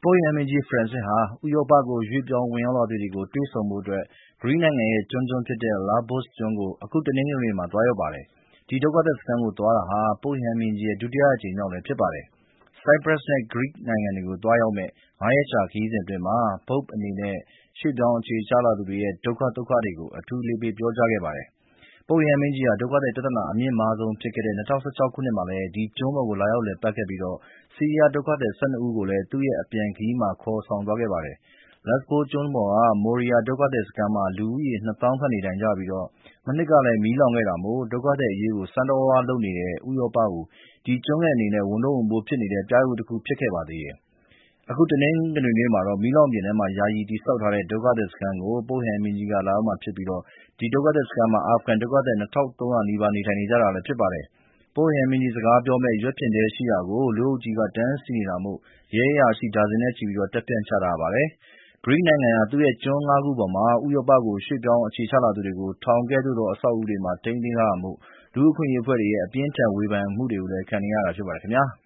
ပုပ်ရဟန်းမင်းကြီး Francis ဟာ ဥရောပကို ရွှေ့ပြောင်းဝင်ရောက်လာသူတွေကို တွေ့ဆုံဖို့အတွက် ဂရိနိုင်ငံရဲ့ကျွန်းဖြစ်တဲ့ Lesbos ကျွန်းကို အခု တနင်္ဂနွေနေ့မှာ သွားရောက်ပါတယ်။ ဒီဒုက္ခသည်စခန်းကိုသွားတာဟာ ပုပ်ရဟန်းမင်းကြီးရဲ့ ဒုတိယအကြိမ်မြောက်လည်းဖြစ်ပါတယ်။ Cyprus နဲ့ Greece နိုင်ငံတွေကိုသွားရောက်မယ့် ၅ ရက်ကြာခရီးစဉ်အတွင်း Pope အနေနဲ့ ရွှေ့ပြောင်းအခြေချလာသူတွေရဲ့ ဒုက္ခတွေကို အထူးအလေးပေးပြောကြားခဲ့ပါတယ်။ ပုပ်ရဟန်းမင်းကြီးဟာ ဒုက္ခသည်ပြဿနာအမြင့်မားဆုံးဖြစ်ခဲ့တဲ့ ၂၀၁၆ ခုနှစ်မှာလည်း ဒီကျွန်းပေါ်ကို လာရောက်လည်ပတ်ခဲ့ပြီး ဆီးရီးယားဒုက္ခသည် ၁၂ ဦးကိုလည်း သူ့ရဲ့အပြန်ခရီးမှာ ခေါ်ဆောင်သွားခဲ့ပါတယ်။ Lesbos ကျွန်းပေါ်က Moria ဒုက္ခသည်စခန်းမှာ လူဦးရေ ၂ သောင်းခန့်နေထိုင်ကြပြီး မနှစ်ကလည်း မီးလောင်ခဲ့တာမို့ ဒုက္ခသည်အရေးကို ဆိုးဆိုးရွားရွားလုပ်နေတဲ့ ဥရောပကို ဒီကျွန်းငယ်အနေနဲ့ ဝန်ထုပ်ဝန်ပိုးဖြစ်နေတဲ့ ပြယုဂ်တခုဖြစ်ခဲ့ပါသေးတယ်။ အခု တနင်္ဂနွေနေ့မှာတော့ မီးလောင်ပြင်ထဲမှာ ယာယီတည်ဆောက်ထားတဲ့ ဒုက္ခသည်စခန်းကို ပုပ်ရဟန်းမင်းကြီးလာရောက်မှာဖြစ်ပြီး ဒီဒုက္ခသည်စခန်းမှာ အာဖဂန်ဒုက္ခသည် ၂,၃၀၀ နီးပါးနေထိုင်နေကြတာဖြစ်ပါတယ်။ ပုပ်ရဟန်းမင်းကြီးစကားပြောမယ့် ရွက်ဖျင်တဲရှိရာကို လူအုပ်ကြီးက တန်းစီနေတာမို့ ရဲအရာရှိ ဒါဇင်နဲ့ချီ တပ်ဖြန့်ချထားပါတယ်။ ဂရိနိုင်ငံဟာ သူ့ရဲ့ကျွန်း ၅ ခုပေါ်မှာ ဥရောပကို ရွှေ့ပြောင်းအခြေချလာသူတွေကို ထောင်ကဲ့သို့သော အဆောက်အဦတွေမှာ ထိန်းသိမ်းထားတာမို့ လူ့အခွင့်အရေးအဖွဲ့တွေရဲ့ အပြင်းအထန်ဝေဖန်မှုတွေကို ခံနေရတာဖြစ်ပါတယ်ခင်ဗျာ။